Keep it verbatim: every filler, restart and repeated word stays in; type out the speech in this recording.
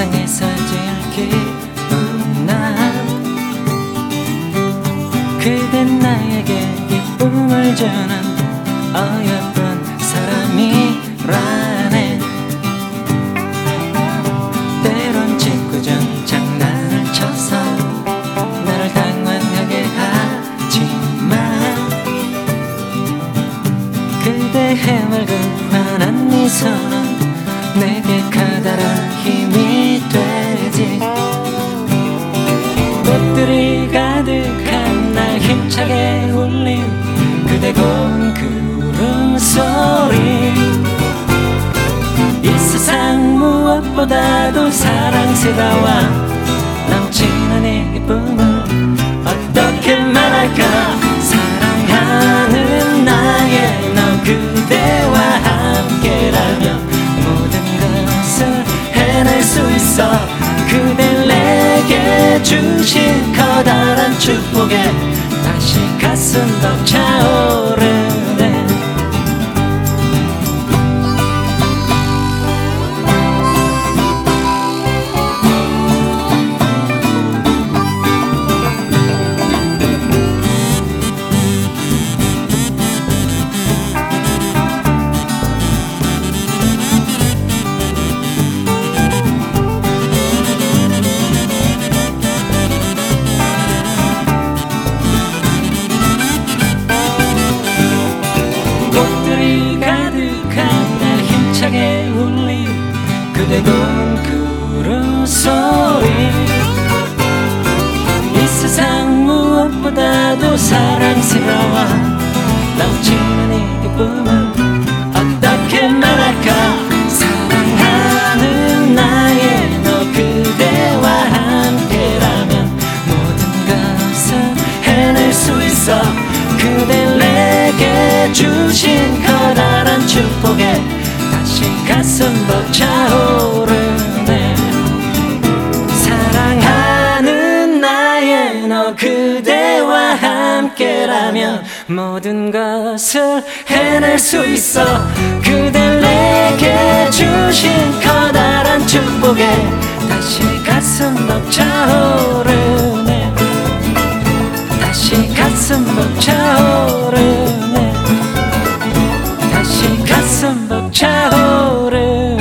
세상에서 제일 기쁜 날 그댄 나에게 기쁨을 주는 어여쁜 사람이라네. 때론 짓궂은 장난을 쳐서 나를 당황하게 하지만 그대의 해맑은 환한 미소는 내게 커다란 힘이 되지. 꽃들이 가득한 날 힘차게 울린 그대 고운 구름소리 이 세상 무엇보다도 사랑스러워 넘치는 이 기쁨을 어떻게 말할까. 사랑하는 나의 너 그대와 함께라면 모든 것을 해낼 수 있어. 그댈 내게 주신 커다란 축복에 다시 가슴 벅차오르네. 그대 고운 구름소리 이 세상 무엇보다도 사랑스러워 넘치는 이 기쁨을 어떻게 말할까. 사랑하는 나의 너 그대와 함께라면 모든 것을 해낼 수 있어. 그댈 내게 주신 커다란 축복에 다시 가슴 벅차오르네. 사랑하는 나의 너 그대와 함께라면 모든 것을 해낼 수 있어. 그댈 내게 주신 커다란 축복에 다시 가슴 벅차오르네. 다시 가슴 벅차오르네. 다시 가슴 벅차오르네.